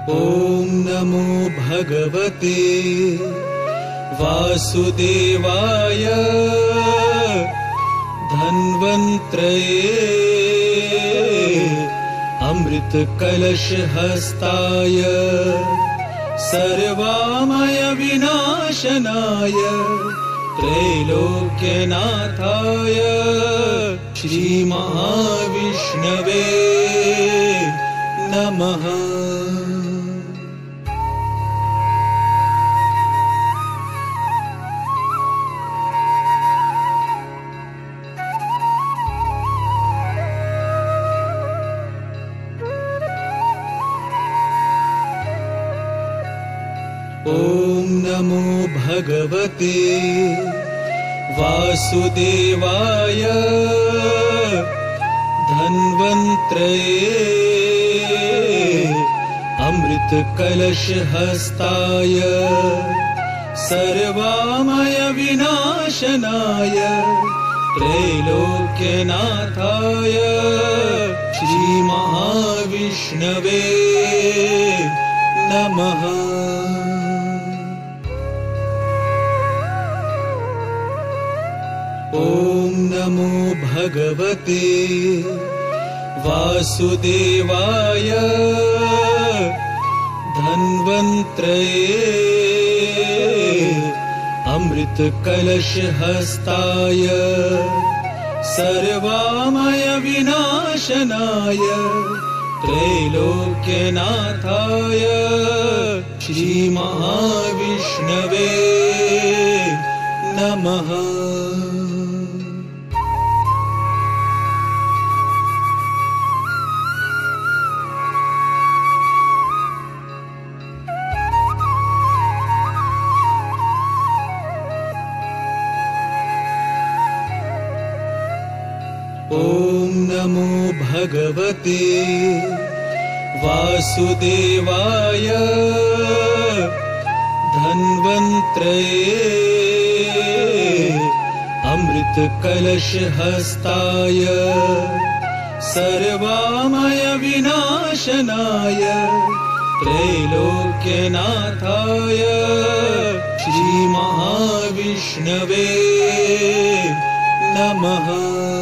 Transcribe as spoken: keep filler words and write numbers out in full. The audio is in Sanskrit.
ॐ नमो भगवते वासुदेवाय धन्वन्त्रये अमृतकलशहस्ताय सर्वामय विनाशनाय त्रैलोक्यनाथाय श्रीमहाविष्णवे नमः। ॐ नमो भगवते वासुदेवाय धन्वन्त्रये अमृतकलशहस्ताय सर्वामय विनाशनाय त्रैलोक्यनाथाय श्रीमहाविष्णवे नमः। ॐ नमो भगवते वासुदेवाय धन्वन्त्रये अमृतकलशहस्ताय सर्वामय विनाशनाय त्रैलोक्यनाथाय श्रीमहाविष्णवे नमः। ॐ नमो भगवते वासुदेवाय धन्वन्त्रये अमृतकलशहस्ताय सर्वामय विनाशनाय त्रैलोक्यनाथाय श्रीमहाविष्णवे नमः।